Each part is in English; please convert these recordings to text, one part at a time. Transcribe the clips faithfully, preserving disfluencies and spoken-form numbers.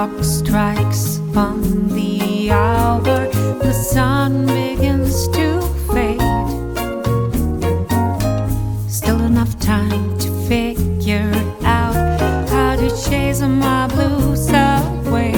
clock strikes on the hour, the sun begins to fade. Still enough time to figure out how to chase my blues away.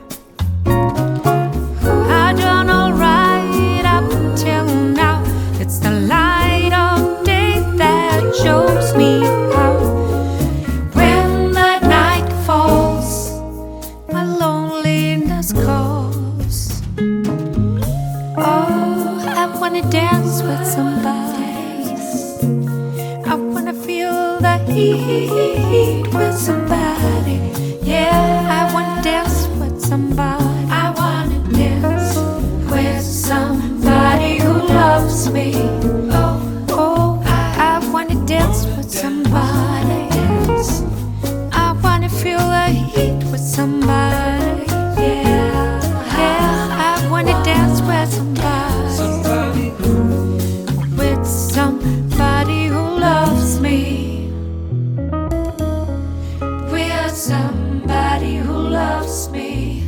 I've done alright up until now. It's the light of day that shows me how. When the night falls, my loneliness calls. Oh, I wanna dance with somebody. I wanna feel the heat with somebody. Yeah, I wanna dance with somebody. I wanna dance with somebody who loves me. Oh, oh, I, I wanna dance with somebody. I wanna feel the heat with somebody. Yeah, yeah, I wanna dance with somebody. With somebody who loves me. With somebody who loves me.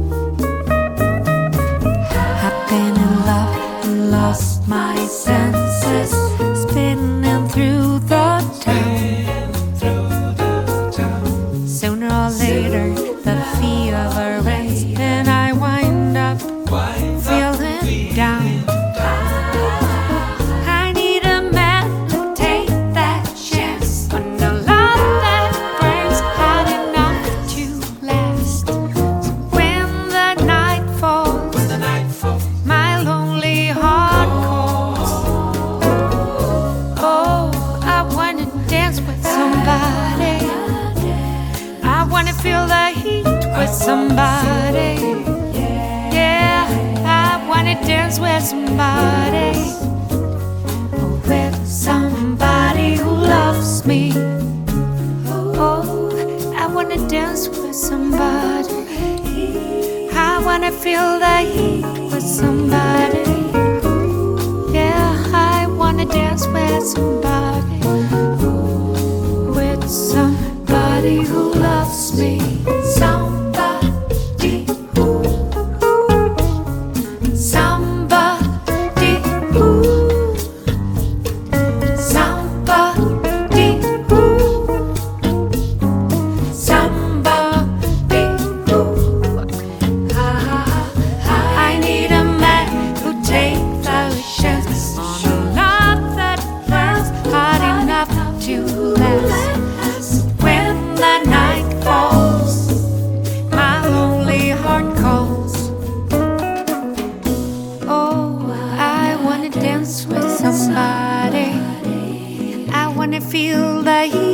I've been in love and lost my senses, spinning through the town. Sooner or later, the fever ends, and I wind up feeling down. I need a man to take that chance on a love that burns hot enough to last. So when the night falls, my lonely heart calls. Oh, I wanna dance with somebody. I wanna feel the heat with somebody. Yeah, I wanna dance with somebody. With somebody who loves me. Oh, I wanna dance with somebody. I wanna feel the heat with somebody. Yeah, I wanna dance with somebody. With somebody who loves me. Somebody who, somebody who, somebody who, somebody who. I need a man who takes those chances on a love that burns hot enough to last. When the night falls, my lonely heart calls. Oh, I wanna dance with somebody. I wanna feel the heat